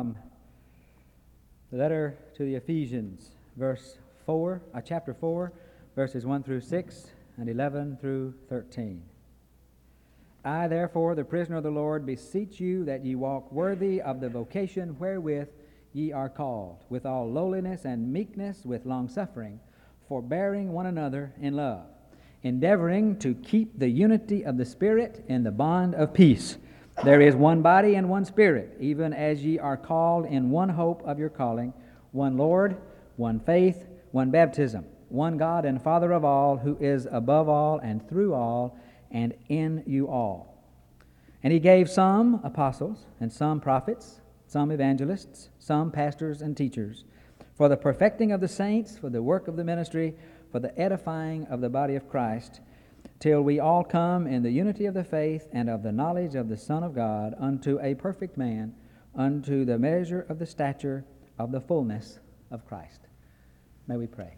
from the letter to the Ephesians, chapter 4, verses 1 through 6 and 11 through 13. I, therefore, the prisoner of the Lord, beseech you that ye walk worthy of the vocation wherewith ye are called, with all lowliness and meekness, with longsuffering, forbearing one another in love, endeavoring to keep the unity of the Spirit in the bond of peace. There is one body and one Spirit, even as ye are called in one hope of your calling, one Lord, one faith, one baptism, one God and Father of all, who is above all and through all and in you all. And he gave some apostles, and some prophets, some evangelists, some pastors and teachers, for the perfecting of the saints, for the work of the ministry, for the edifying of the body of Christ, till we all come in the unity of the faith and of the knowledge of the Son of God, unto a perfect man, unto the measure of the stature of the fullness of Christ. May we pray.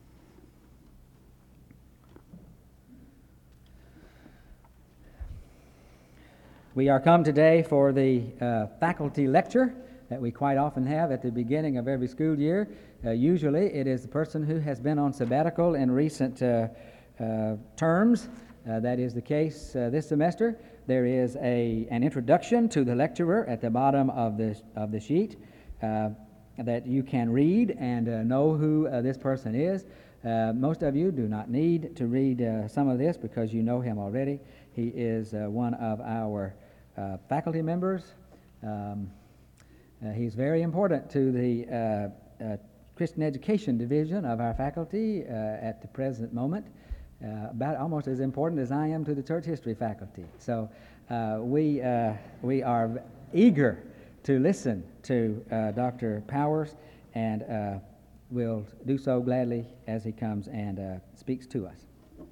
We are come today for the faculty lecture that we quite often have at the beginning of every school year. Usually it is the person who has been on sabbatical in recent terms. That is the case this semester. There is an introduction to the lecturer at the bottom of the sheet that you can read and know who this person is. Most of you do not need to read some of this because you know him already. He is one of our faculty members. He's very important to the Christian Education Division of our faculty at the present moment, about almost as important as I am to the Church History faculty. So we are eager to listen to Dr. Powers, and we'll do so gladly as he comes and speaks to us.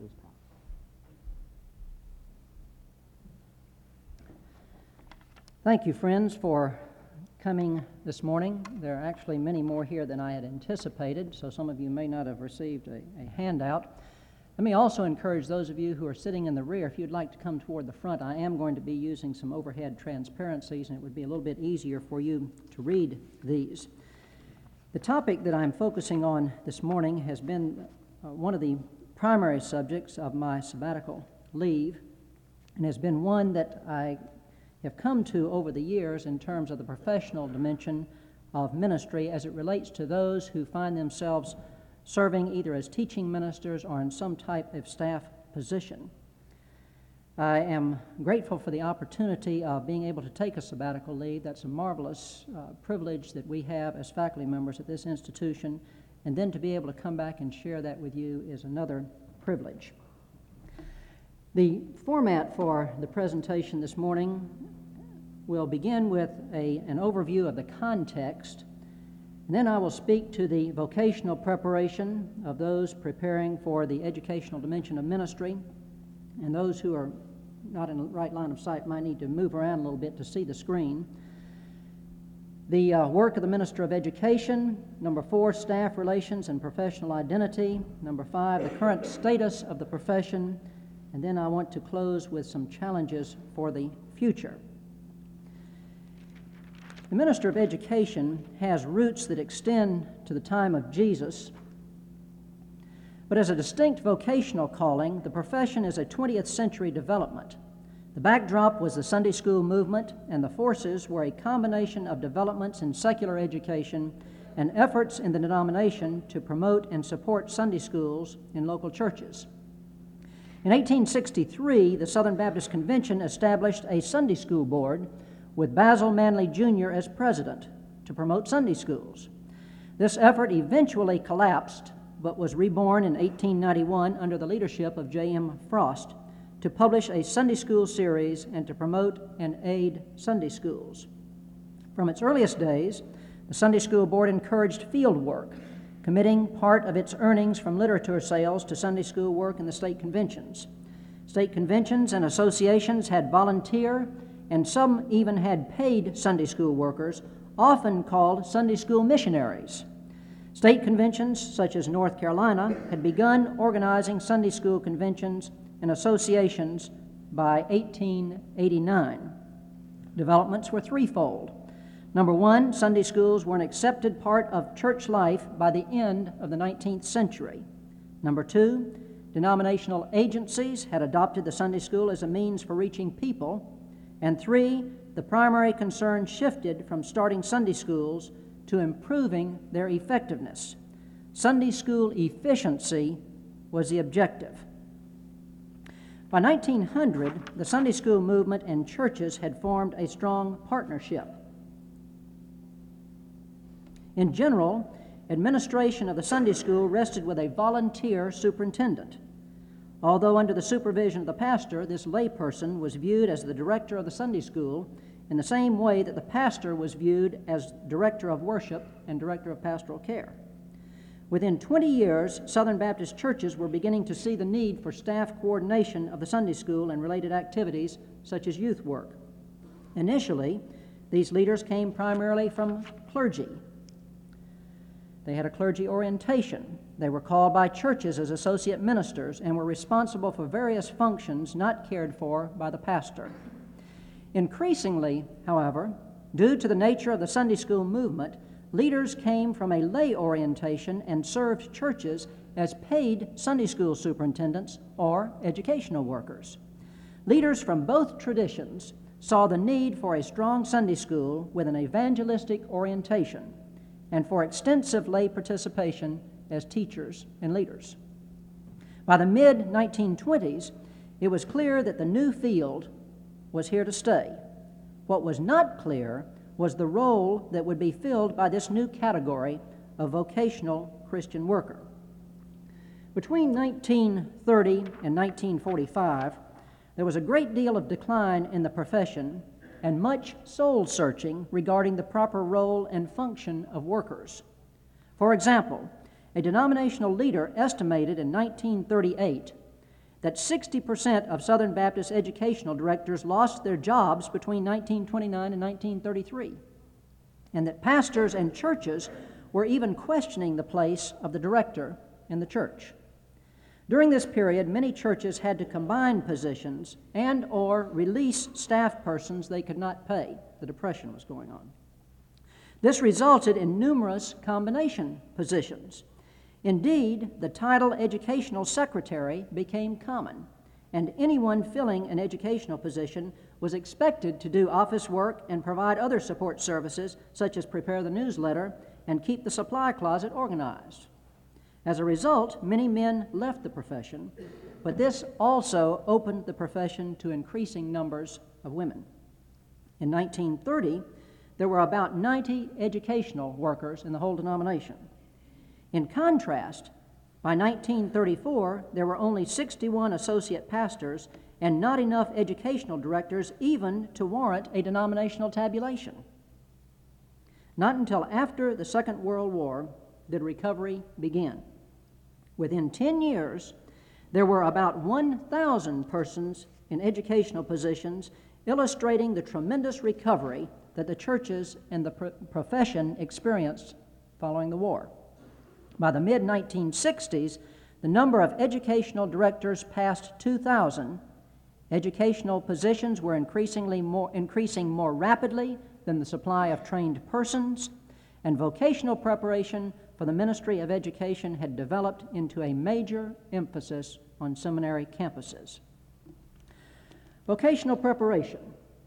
Thank you, friends, for coming this morning. There are actually many more here than I had anticipated, so some of you may not have received a handout. Let me also encourage those of you who are sitting in the rear, if you'd like to come toward the front, I am going to be using some overhead transparencies, and it would be a little bit easier for you to read these. The topic that I'm focusing on this morning has been one of the primary subjects of my sabbatical leave, and has been one that I have come to over the years in terms of the professional dimension of ministry as it relates to those who find themselves serving either as teaching ministers or in some type of staff position. I am grateful for the opportunity of being able to take a sabbatical leave. That's a marvelous privilege that we have as faculty members at this institution, and then to be able to come back and share that with you is another privilege. The format for the presentation this morning will begin with an overview of the context, and then I will speak to the vocational preparation of those preparing for the educational dimension of ministry, and those who are not in the right line of sight might need to move around a little bit to see the screen. The work of the Minister of Education. Number 4, staff relations and professional identity. Number 5, the current status of the profession. And then I want to close with some challenges for the future. The Minister of Education has roots that extend to the time of Jesus, but as a distinct vocational calling, the profession is a 20th century development. The backdrop was the Sunday school movement, and the forces were a combination of developments in secular education and efforts in the denomination to promote and support Sunday schools in local churches. In 1863, the Southern Baptist Convention established a Sunday school board with Basil Manley Jr. as president to promote Sunday schools. This effort eventually collapsed, but was reborn in 1891 under the leadership of J.M. Frost to publish a Sunday school series and to promote and aid Sunday schools. From its earliest days, the Sunday School Board encouraged field work, committing part of its earnings from literature sales to Sunday school work in the state conventions. State conventions and associations had volunteer, and some even had paid Sunday school workers, often called Sunday school missionaries. State conventions, such as North Carolina, had begun organizing Sunday school conventions and associations by 1889. Developments were threefold. Number one, Sunday schools were an accepted part of church life by the end of the 19th century. Number two, denominational agencies had adopted the Sunday school as a means for reaching people. And three, the primary concern shifted from starting Sunday schools to improving their effectiveness. Sunday school efficiency was the objective. By 1900, the Sunday school movement and churches had formed a strong partnership. In general, administration of the Sunday school rested with a volunteer superintendent. Although under the supervision of the pastor, this layperson was viewed as the director of the Sunday school in the same way that the pastor was viewed as director of worship and director of pastoral care. Within 20 years, Southern Baptist churches were beginning to see the need for staff coordination of the Sunday school and related activities such as youth work. Initially, these leaders came primarily from clergy. They had a clergy orientation. They were called by churches as associate ministers and were responsible for various functions not cared for by the pastor. Increasingly, however, due to the nature of the Sunday school movement, leaders came from a lay orientation and served churches as paid Sunday school superintendents or educational workers. Leaders from both traditions saw the need for a strong Sunday school with an evangelistic orientation and for extensive lay participation as teachers and leaders. By the mid-1920s, it was clear that the new field was here to stay. What was not clear was the role that would be filled by this new category of vocational Christian worker. Between 1930 and 1945, there was a great deal of decline in the profession and much soul-searching regarding the proper role and function of workers. For example, a denominational leader estimated in 1938 that 60% of Southern Baptist educational directors lost their jobs between 1929 and 1933, and that pastors and churches were even questioning the place of the director in the church. During this period, many churches had to combine positions and or release staff persons they could not pay. The Depression was going on. This resulted in numerous combination positions. Indeed, the title educational secretary became common, and anyone filling an educational position was expected to do office work and provide other support services, such as prepare the newsletter and keep the supply closet organized. As a result, many men left the profession, but this also opened the profession to increasing numbers of women. In 1930, there were about 90 educational workers in the whole denomination. In contrast, by 1934, there were only 61 associate pastors and not enough educational directors even to warrant a denominational tabulation. Not until after the Second World War did recovery begin. Within 10 years, there were about 1,000 persons in educational positions, illustrating the tremendous recovery that the churches and the profession experienced following the war. By the mid-1960s, the number of educational directors passed 2,000. Educational positions were increasing more rapidly than the supply of trained persons, and vocational preparation for the ministry of education had developed into a major emphasis on seminary campuses. Vocational preparation.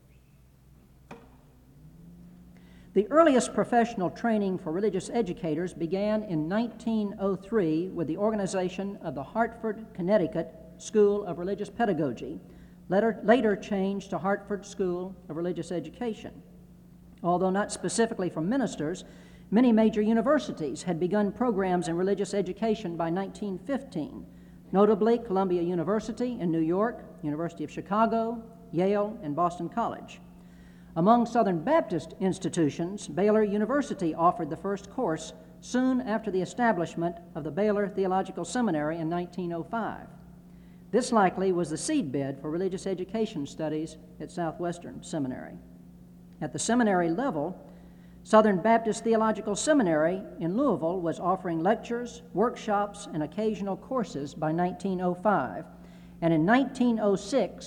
The earliest professional training for religious educators began in 1903 with the organization of the Hartford, Connecticut School of Religious Pedagogy, later changed to Hartford School of Religious Education. Although not specifically for ministers, many major universities had begun programs in religious education by 1915, notably Columbia University in New York, University of Chicago, Yale, and Boston College. Among Southern Baptist institutions, Baylor University offered the first course soon after the establishment of the Baylor Theological Seminary in 1905. This likely was the seedbed for religious education studies at Southwestern Seminary. At the seminary level, Southern Baptist Theological Seminary in Louisville was offering lectures, workshops, and occasional courses by 1905, and in 1906,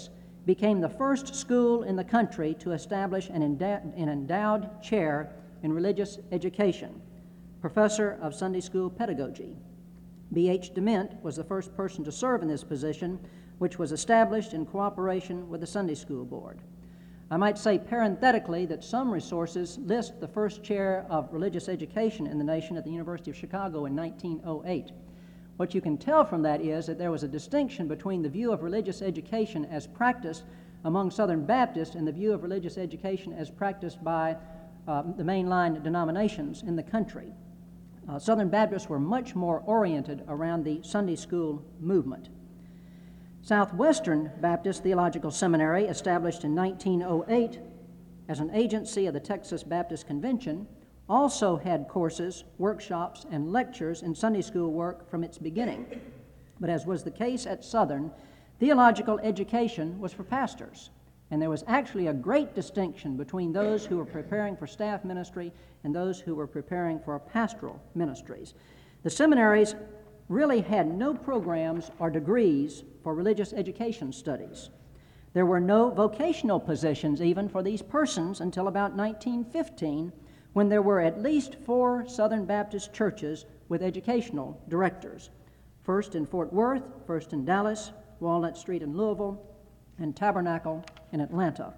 became the first school in the country to establish an endowed chair in religious education, professor of Sunday school pedagogy. B.H. Dement was the first person to serve in this position, which was established in cooperation with the Sunday School Board. I might say parenthetically that some resources list the first chair of religious education in the nation at the University of Chicago in 1908. What you can tell from that is that there was a distinction between the view of religious education as practiced among Southern Baptists and the view of religious education as practiced by the mainline denominations in the country. Southern Baptists were much more oriented around the Sunday school movement. Southwestern Baptist Theological Seminary, established in 1908 as an agency of the Texas Baptist Convention, also had courses, workshops, and lectures in Sunday school work from its beginning. But as was the case at Southern, theological education was for pastors, and there was actually a great distinction between those who were preparing for staff ministry and those who were preparing for pastoral ministries. The seminaries really had no programs or degrees for religious education studies. There were no vocational positions even for these persons until about 1915, when there were at least 4 Southern Baptist churches with educational directors, first in Fort Worth, first in Dallas, Walnut Street in Louisville, and Tabernacle in Atlanta.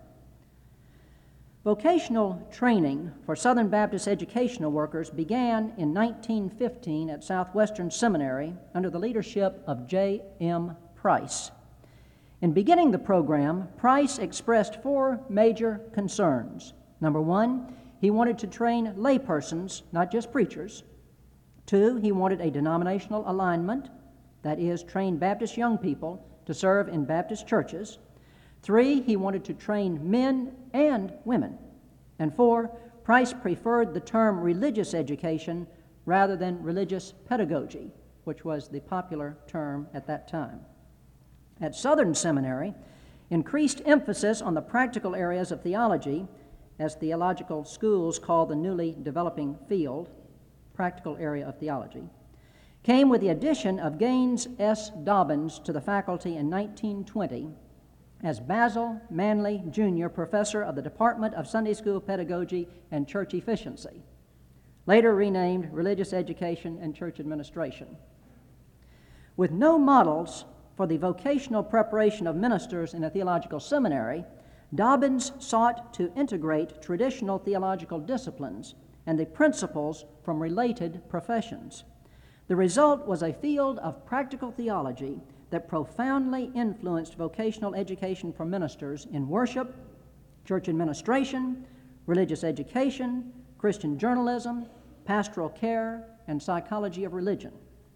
Vocational training for Southern Baptist educational workers began in 1915 at Southwestern Seminary under the leadership of J.M. Price. In beginning the program, Price expressed 4 major concerns. Number 1, he wanted to train laypersons, not just preachers. 2, he wanted a denominational alignment, that is, train Baptist young people to serve in Baptist churches. 3, he wanted to train men and women. And 4, Price preferred the term religious education rather than religious pedagogy, which was the popular term at that time. At Southern Seminary, increased emphasis on the practical areas of theology, as theological schools call the newly developing field, practical area of theology, came with the addition of Gaines S. Dobbins to the faculty in 1920 as Basil Manley, Jr., professor of the Department of Sunday School Pedagogy and Church Efficiency, later renamed Religious Education and Church Administration. With no models for the vocational preparation of ministers in a theological seminary, Dobbins sought to integrate traditional theological disciplines and the principles from related professions. The result was a field of practical theology that profoundly influenced vocational education for ministers in worship, church administration, religious education, Christian journalism, pastoral care, and psychology of religion.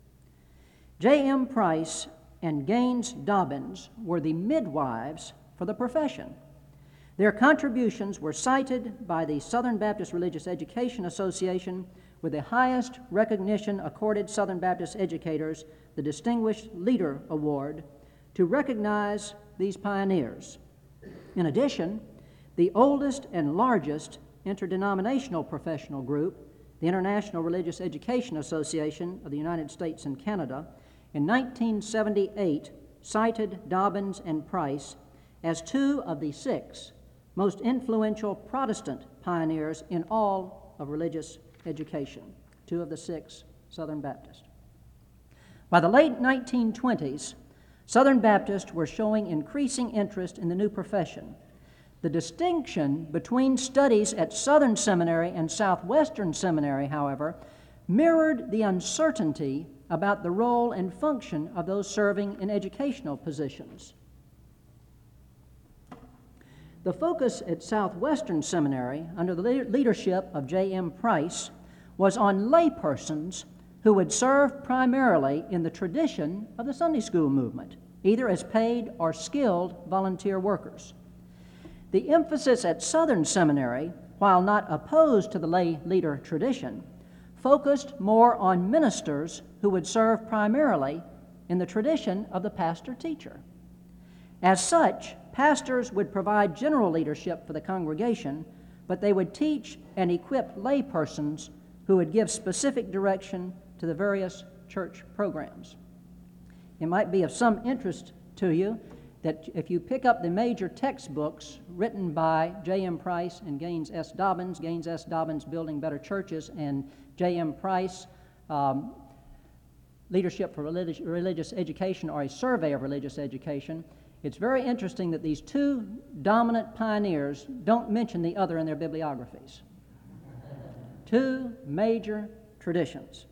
J.M. Price and Gaines Dobbins were the midwives for the profession. Their contributions were cited by the Southern Baptist Religious Education Association with the highest recognition accorded Southern Baptist educators, the Distinguished Leader Award, to recognize these pioneers. In addition, the oldest and largest interdenominational professional group, the International Religious Education Association of the United States and Canada, in 1978 cited Dobbins and Price as 2 of the 6 most influential Protestant pioneers in all of religious education, 2 of the 6 Southern Baptists. By the late 1920s, Southern Baptists were showing increasing interest in the new profession. The distinction between studies at Southern Seminary and Southwestern Seminary, however, mirrored the uncertainty about the role and function of those serving in educational positions. The focus at Southwestern Seminary, under the leadership of J.M. Price, was on laypersons who would serve primarily in the tradition of the Sunday school movement, either as paid or skilled volunteer workers. The emphasis at Southern Seminary, while not opposed to the lay leader tradition, focused more on ministers who would serve primarily in the tradition of the pastor-teacher. As such, pastors would provide general leadership for the congregation, but they would teach and equip laypersons who would give specific direction to the various church programs. It might be of some interest to you that if you pick up the major textbooks written by J.M. Price and Gaines S. Dobbins, Building Better Churches, and J.M. Price, Leadership for Religious Education, or a Survey of Religious Education, it's very interesting that these two dominant pioneers don't mention the other in their bibliographies. Two major traditions.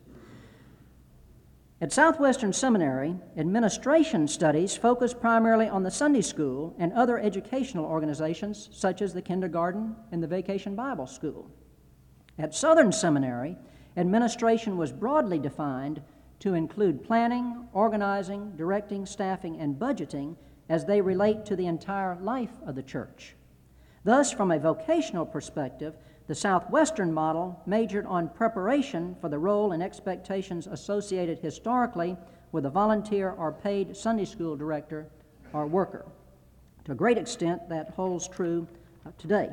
At Southwestern Seminary, administration studies focus primarily on the Sunday school and other educational organizations such as the kindergarten and the Vacation Bible School. At Southern Seminary, administration was broadly defined to include planning, organizing, directing, staffing, and budgeting as they relate to the entire life of the church. Thus, from a vocational perspective, the Southwestern model majored on preparation for the role and expectations associated historically with a volunteer or paid Sunday school director or worker. To a great extent, that holds true today.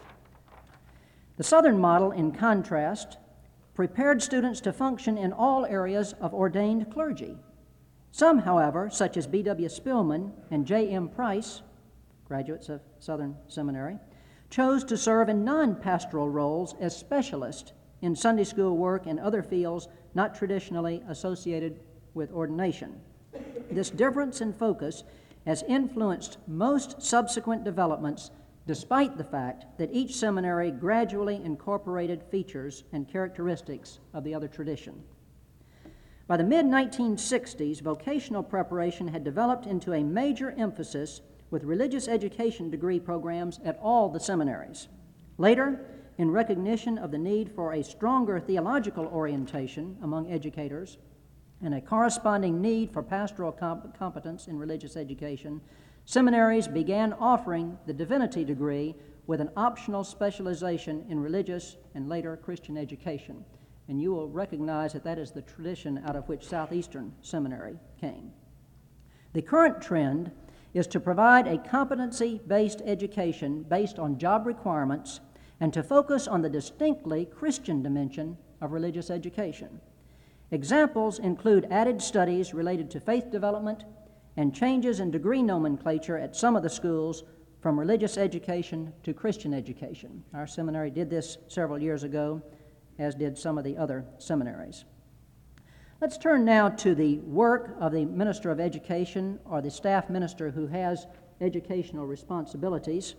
The Southern model, in contrast, prepared students to function in all areas of ordained clergy. Some, however, such as B.W. Spillman and J.M. Price, graduates of Southern Seminary, chose to serve in non-pastoral roles as specialists in Sunday school work and other fields not traditionally associated with ordination. This difference in focus has influenced most subsequent developments, despite the fact that each seminary gradually incorporated features and characteristics of the other tradition. By the mid-1960s, vocational preparation had developed into a major emphasis with religious education degree programs at all the seminaries. Later, in recognition of the need for a stronger theological orientation among educators and a corresponding need for pastoral competence in religious education, seminaries began offering the divinity degree with an optional specialization in religious and later Christian education. And you will recognize that that is the tradition out of which Southeastern Seminary came. The current trend is to provide a competency-based education based on job requirements and to focus on the distinctly Christian dimension of religious education. Examples include added studies related to faith development and changes in degree nomenclature at some of the schools from religious education to Christian education. Our seminary did this several years ago, as did some of the other seminaries. Let's turn now to the work of the minister of education or the staff minister who has educational responsibilities.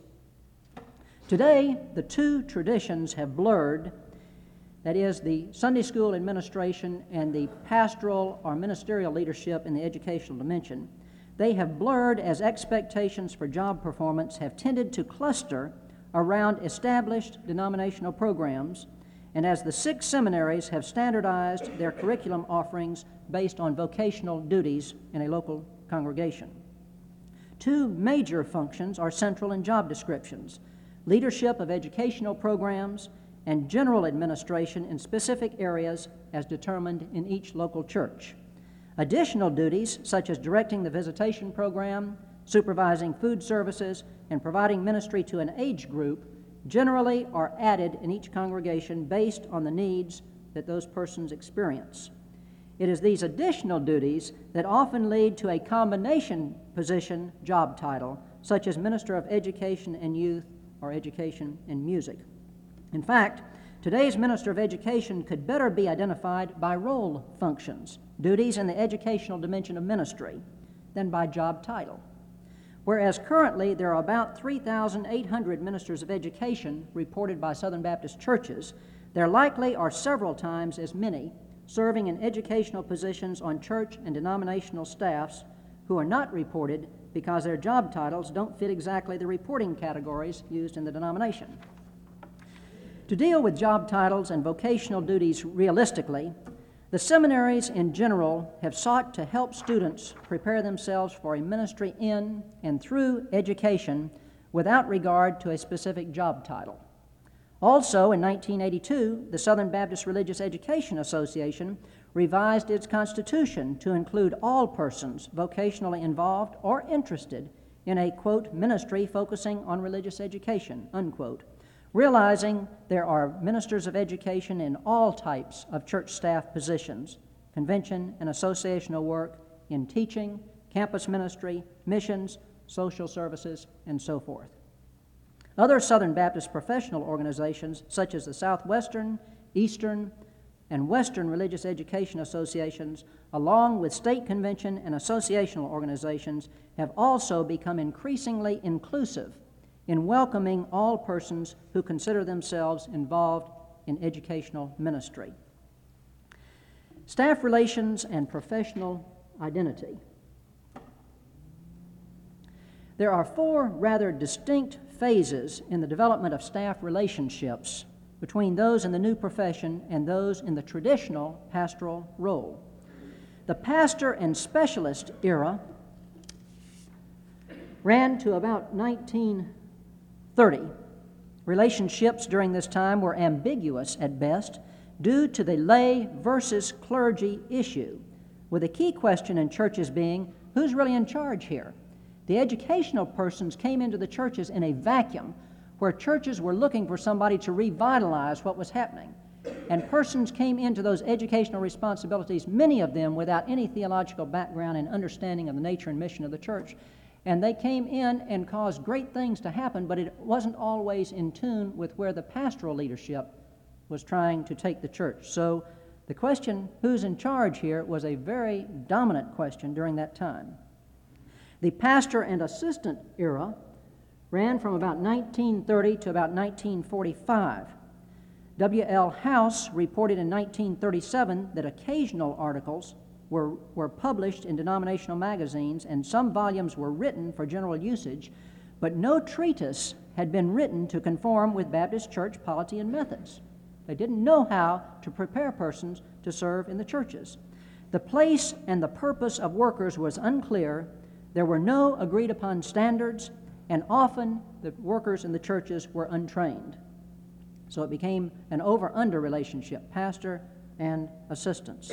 Today, the two traditions have blurred, that is, the Sunday school administration and the pastoral or ministerial leadership in the educational dimension. They have blurred as expectations for job performance have tended to cluster around established denominational programs, and as the 6 seminaries have standardized their curriculum offerings based on vocational duties in a local congregation. 2 major functions are central in job descriptions: leadership of educational programs and general administration in specific areas as determined in each local church. Additional duties, such as directing the visitation program, supervising food services, and providing ministry to an age group, generally are added in each congregation based on the needs that those persons experience. It is these additional duties that often lead to a combination position job title, such as Minister of Education and Youth or Education and Music. In fact, today's Minister of Education could better be identified by role functions, duties in the educational dimension of ministry, than by job title. Whereas currently there are about 3,800 ministers of education reported by Southern Baptist churches, there likely are several times as many serving in educational positions on church and denominational staffs who are not reported because their job titles don't fit exactly the reporting categories used in the denomination. To deal with job titles and vocational duties realistically, the seminaries in general have sought to help students prepare themselves for a ministry in and through education without regard to a specific job title. Also, in 1982, the Southern Baptist Religious Education Association revised its constitution to include all persons vocationally involved or interested in a, quote, ministry focusing on religious education, unquote, realizing there are ministers of education in all types of church staff positions, convention and associational work, in teaching, campus ministry, missions, social services, and so forth. Other Southern Baptist professional organizations, such as the Southwestern, Eastern, and Western Religious Education Associations, along with state convention and associational organizations, have also become increasingly inclusive in welcoming all persons who consider themselves involved in educational ministry. Staff relations and professional identity. There are four rather distinct phases in the development of staff relationships between those in the new profession and those in the traditional pastoral role. The pastor and specialist era ran to about 1930. Relationships during this time were ambiguous at best due to the lay versus clergy issue, with the key question in churches being, who's really in charge here? The educational persons came into the churches in a vacuum where churches were looking for somebody to revitalize what was happening. And persons came into those educational responsibilities, many of them without any theological background and understanding of the nature and mission of the church. And they came in and caused great things to happen, but it wasn't always in tune with where the pastoral leadership was trying to take the church. So the question, who's in charge here, was a very dominant question during that time. The pastor and assistant era ran from about 1930 to about 1945. W.L. House reported in 1937 that occasional articles were published in denominational magazines, and some volumes were written for general usage, but no treatise had been written to conform with Baptist church polity and methods. They didn't know how to prepare persons to serve in the churches. The place and the purpose of workers was unclear. There were no agreed-upon standards, and often the workers in the churches were untrained. So it became an over-under relationship, pastor and assistants.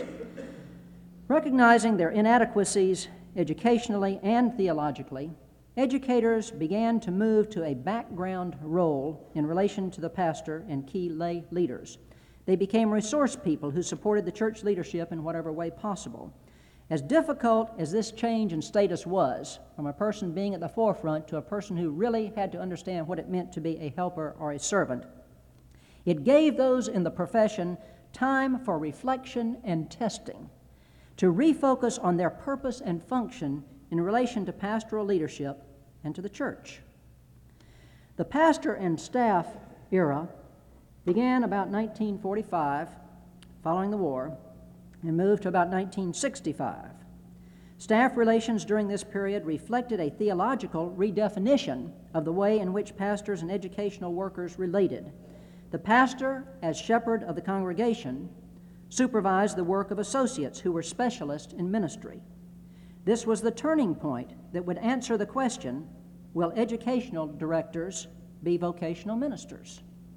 Recognizing their inadequacies educationally and theologically, educators began to move to a background role in relation to the pastor and key lay leaders. They became resource people who supported the church leadership in whatever way possible. As difficult as this change in status was, from a person being at the forefront to a person who really had to understand what it meant to be a helper or a servant, it gave those in the profession time for reflection and testing, to refocus on their purpose and function in relation to pastoral leadership and to the church. The pastor and staff era began about 1945, following the war, and moved to about 1965. Staff relations during this period reflected a theological redefinition of the way in which pastors and educational workers related. The pastor, as shepherd of the congregation, supervised the work of associates who were specialists in ministry. This was the turning point that would answer the question, will educational directors be vocational ministers?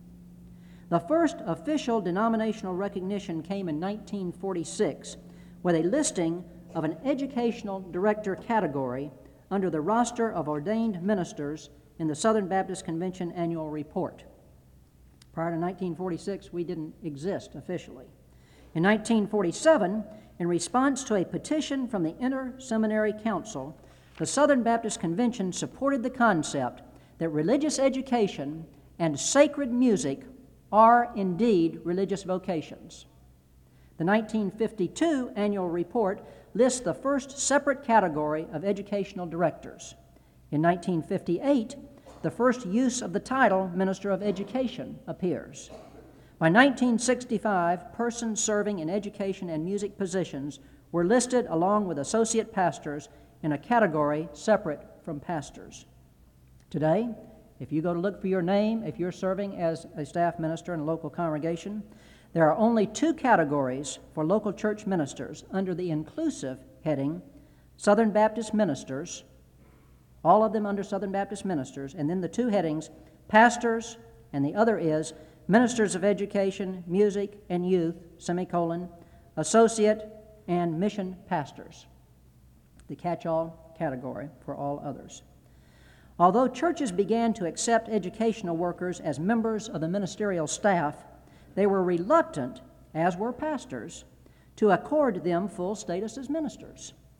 The first official denominational recognition came in 1946 with a listing of an educational director category under the roster of ordained ministers in the Southern Baptist Convention annual report. Prior to 1946, we didn't exist officially. In 1947, in response to a petition from the Inter-Seminary Council, the Southern Baptist Convention supported the concept that religious education and sacred music are indeed religious vocations. The 1952 annual report lists the first separate category of educational directors. In 1958, the first use of the title Minister of Education appears. By 1965, persons serving in education and music positions were listed along with associate pastors in a category separate from pastors. Today, if you go to look for your name, if you're serving as a staff minister in a local congregation, there are only two categories for local church ministers under the inclusive heading, Southern Baptist ministers, all of them under Southern Baptist ministers, and then the two headings, pastors, and the other is ministers of education, music, and youth, semicolon, associate, and mission pastors, the catch-all category for all others. Although churches began to accept educational workers as members of the ministerial staff, they were reluctant, as were pastors, to accord them full status as ministers.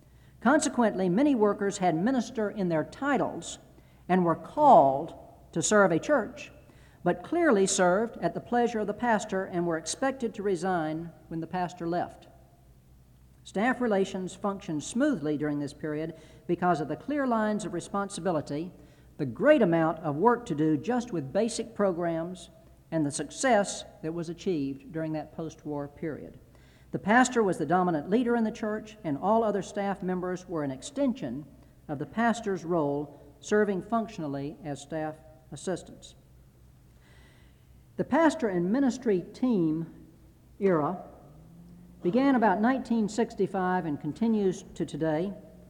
Consequently, many workers had minister in their titles and were called to serve a church, but clearly served at the pleasure of the pastor and were expected to resign when the pastor left. Staff relations functioned smoothly during this period because of the clear lines of responsibility, the great amount of work to do just with basic programs, and the success that was achieved during that post-war period. The pastor was the dominant leader in the church, and all other staff members were an extension of the pastor's role, serving functionally as staff assistants. The pastor and ministry team era began about 1965 and continues to today.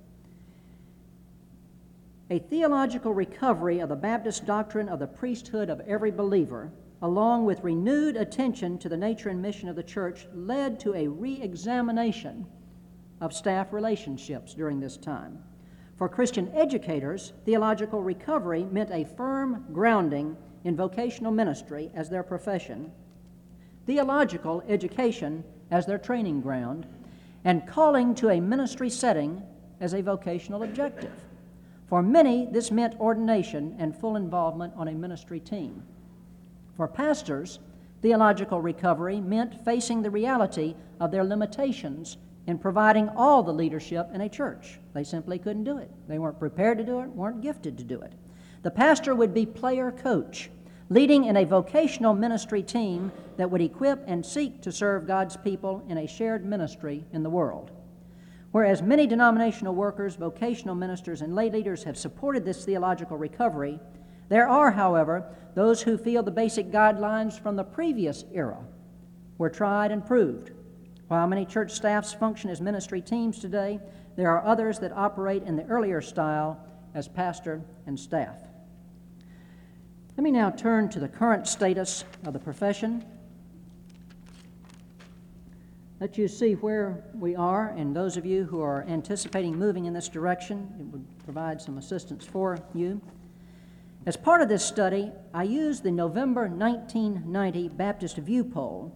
A theological recovery of the Baptist doctrine of the priesthood of every believer, along with renewed attention to the nature and mission of the church, led to a re-examination of staff relationships during this time. For Christian educators, theological recovery meant a firm grounding in vocational ministry as their profession, theological education as their training ground, and calling to a ministry setting as a vocational objective. For many, this meant ordination and full involvement on a ministry team. For pastors, theological recovery meant facing the reality of their limitations in providing all the leadership in a church. They simply couldn't do it. They weren't prepared to do it, weren't gifted to do it. The pastor would be player coach, leading in a vocational ministry team that would equip and seek to serve God's people in a shared ministry in the world. Whereas many denominational workers, vocational ministers, and lay leaders have supported this theological recovery, there are, however, those who feel the basic guidelines from the previous era were tried and proved. While many church staffs function as ministry teams today, there are others that operate in the earlier style as pastor and staff. Let me now turn to the current status of the profession. Let you see where we are, and those of you who are anticipating moving in this direction, it would provide some assistance for you. As part of this study, I used the November 1990 Baptist View Poll,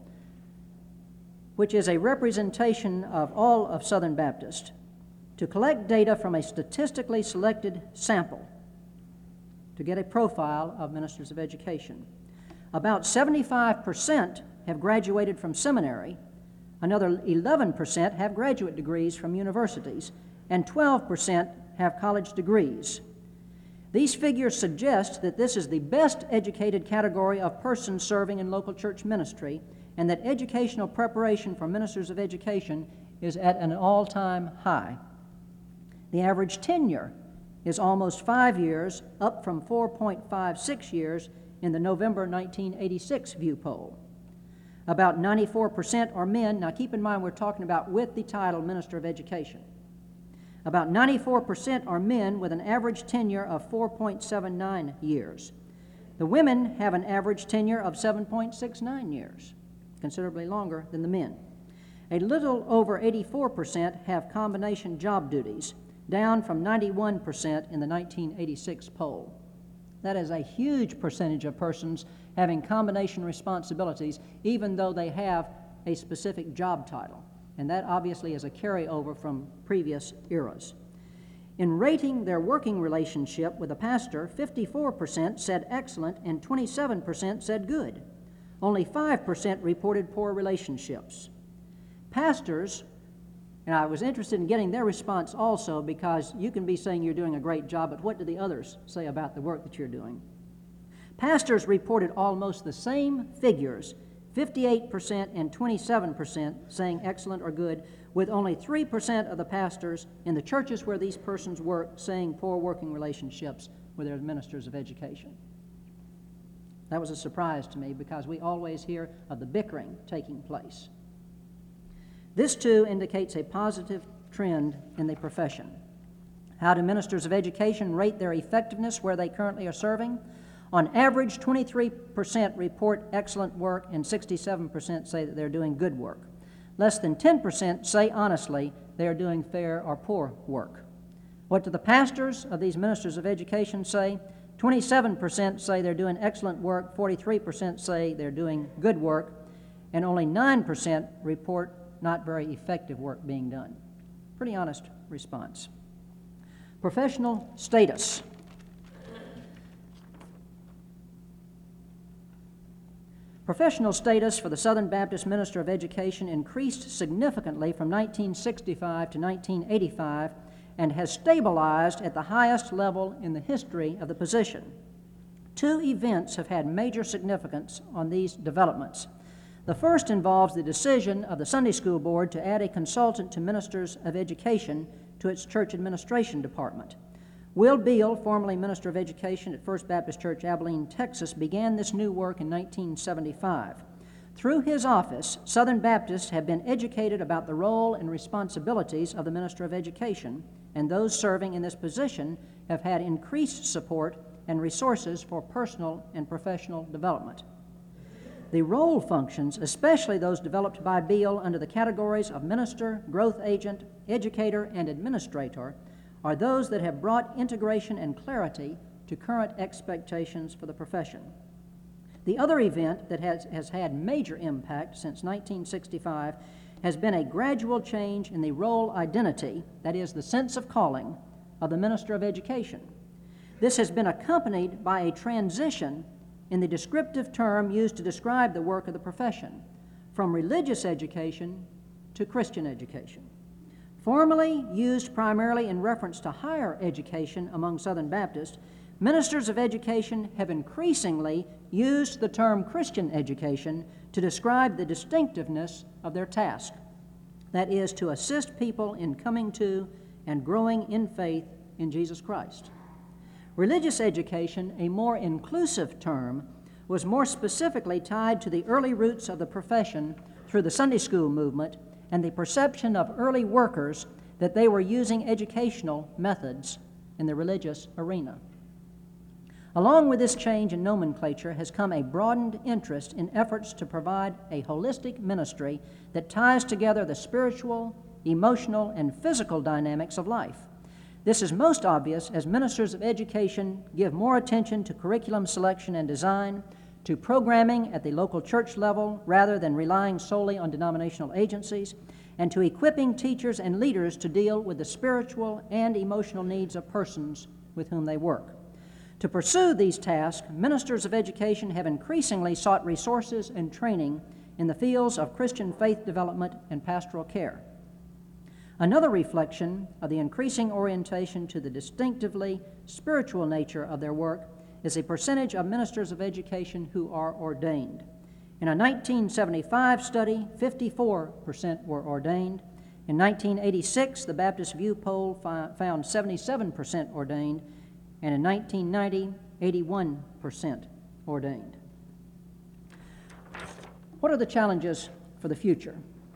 which is a representation of all of Southern Baptist, to collect data from a statistically selected sample to get a profile of ministers of education. About 75% have graduated from seminary, another 11% have graduate degrees from universities, and 12% have college degrees. These figures suggest that this is the best educated category of persons serving in local church ministry, and that educational preparation for ministers of education is at an all-time high. The average tenure is almost 5 years, up from 4.56 years in the November 1986 View Poll. About 94% are men. Now keep in mind we're talking about with the title Minister of Education. About 94% are men with an average tenure of 4.79 years. The women have an average tenure of 7.69 years, considerably longer than the men. A little over 84% have combination job duties, down from 91% in the 1986 poll. That is a huge percentage of persons having combination responsibilities, even though they have a specific job title. And that obviously is a carryover from previous eras. In rating their working relationship with a pastor, 54% said excellent and 27% said good. Only 5% reported poor relationships. Pastors, and I was interested in getting their response also, because you can be saying you're doing a great job, but what do the others say about the work that you're doing? Pastors reported almost the same figures, 58% and 27% saying excellent or good, with only 3% of the pastors in the churches where these persons work saying poor working relationships with their ministers of education. That was a surprise to me, because we always hear of the bickering taking place. This, too, indicates a positive trend in the profession. How do ministers of education rate their effectiveness where they currently are serving? On average, 23% report excellent work and 67% say that they're doing good work. Less than 10% say honestly they are doing fair or poor work. What do the pastors of these ministers of education say? 27% say they're doing excellent work, 43% say they're doing good work, and only 9% report not very effective work being done. Pretty honest response. Professional status. Professional status for the Southern Baptist Minister of Education increased significantly from 1965 to 1985 and has stabilized at the highest level in the history of the position. Two events have had major significance on these developments. The first involves the decision of the Sunday School Board to add a consultant to ministers of education to its church administration department. Will Beal, formerly Minister of Education at First Baptist Church, Abilene, Texas, began this new work in 1975. Through his office, Southern Baptists have been educated about the role and responsibilities of the Minister of Education, and those serving in this position have had increased support and resources for personal and professional development. The role functions, especially those developed by Beal under the categories of minister, growth agent, educator, and administrator, are those that have brought integration and clarity to current expectations for the profession. The other event that has had major impact since 1965 has been a gradual change in the role identity, that is, the sense of calling, of the Minister of Education. This has been accompanied by a transition in the descriptive term used to describe the work of the profession, from religious education to Christian education. Formerly used primarily in reference to higher education among Southern Baptists, ministers of education have increasingly used the term Christian education to describe the distinctiveness of their task, that is, to assist people in coming to and growing in faith in Jesus Christ. Religious education, a more inclusive term, was more specifically tied to the early roots of the profession through the Sunday school movement and the perception of early workers that they were using educational methods in the religious arena. Along with this change in nomenclature has come a broadened interest in efforts to provide a holistic ministry that ties together the spiritual, emotional, and physical dynamics of life. This is most obvious as ministers of education give more attention to curriculum selection and design, to programming at the local church level rather than relying solely on denominational agencies, and to equipping teachers and leaders to deal with the spiritual and emotional needs of persons with whom they work. To pursue these tasks, ministers of education have increasingly sought resources and training in the fields of Christian faith development and pastoral care. Another reflection of the increasing orientation to the distinctively spiritual nature of their work is a percentage of ministers of education who are ordained. In a 1975 study, 54% were ordained. In 1986, the Baptist View poll found 77% ordained, and in 1990, 81% ordained. What are the challenges for the future?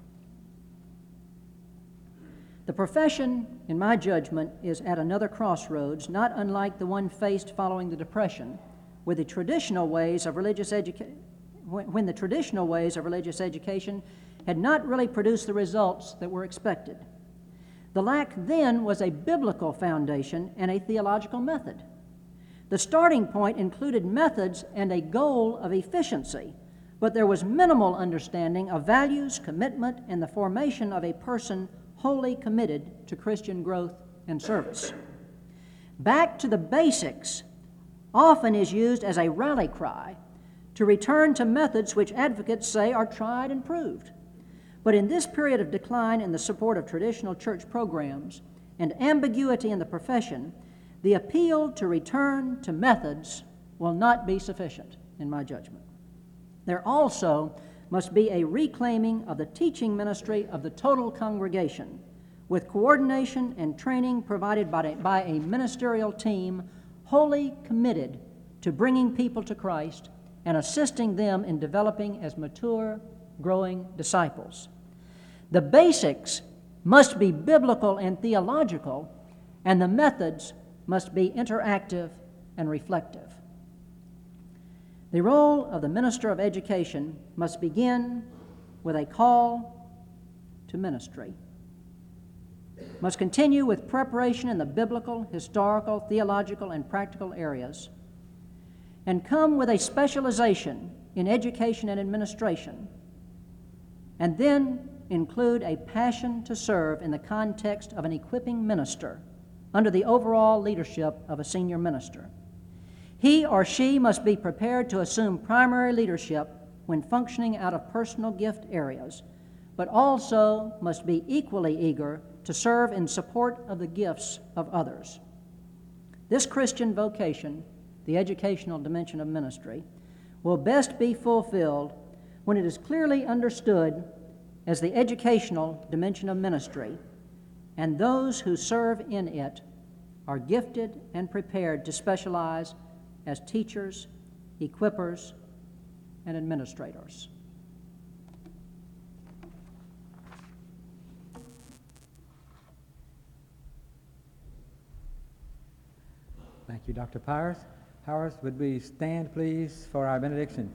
The profession, in my judgment, is at another crossroads, not unlike the one faced following the Depression, with the traditional ways of religious education, when the traditional ways of religious education had not really produced the results that were expected. The lack then was a biblical foundation and a theological method. The starting point included methods and a goal of efficiency, but there was minimal understanding of values, commitment, and the formation of a person wholly committed to Christian growth and service. Back to the basics often is used as a rally cry to return to methods which advocates say are tried and proved. But in this period of decline in the support of traditional church programs and ambiguity in the profession, the appeal to return to methods will not be sufficient, in my judgment. There also must be a reclaiming of the teaching ministry of the total congregation, with coordination and training provided by a ministerial team wholly committed to bringing people to Christ and assisting them in developing as mature, growing disciples. The basics must be biblical and theological, and the methods must be interactive and reflective. The role of the minister of education must begin with a call to ministry, must continue with preparation in the biblical, historical, theological, and practical areas, and come with a specialization in education and administration, and then include a passion to serve in the context of an equipping minister under the overall leadership of a senior minister. He or she must be prepared to assume primary leadership when functioning out of personal gift areas, but also must be equally eager to serve in support of the gifts of others. This Christian vocation, the educational dimension of ministry, will best be fulfilled when it is clearly understood as the educational dimension of ministry, and those who serve in it are gifted and prepared to specialize as teachers, equippers, and administrators. Thank you, Dr. Powers. Powers, would we stand, please, for our benediction?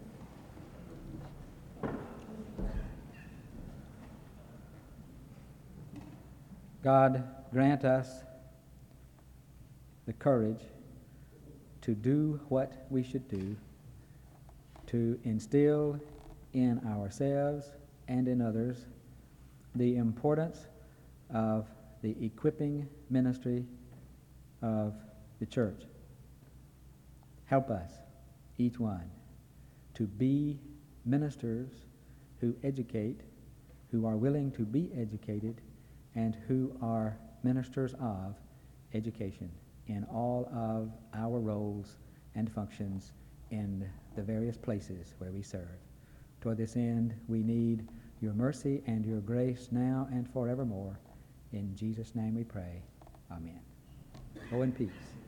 God, grant us the courage to do what we should do, to instill in ourselves and in others the importance of the equipping ministry of the church. Help us, each one, to be ministers who educate, who are willing to be educated, and who are ministers of education in all of our roles and functions in the various places where we serve. Toward this end, we need your mercy and your grace now and forevermore. In Jesus' name we pray. Amen. Go in peace.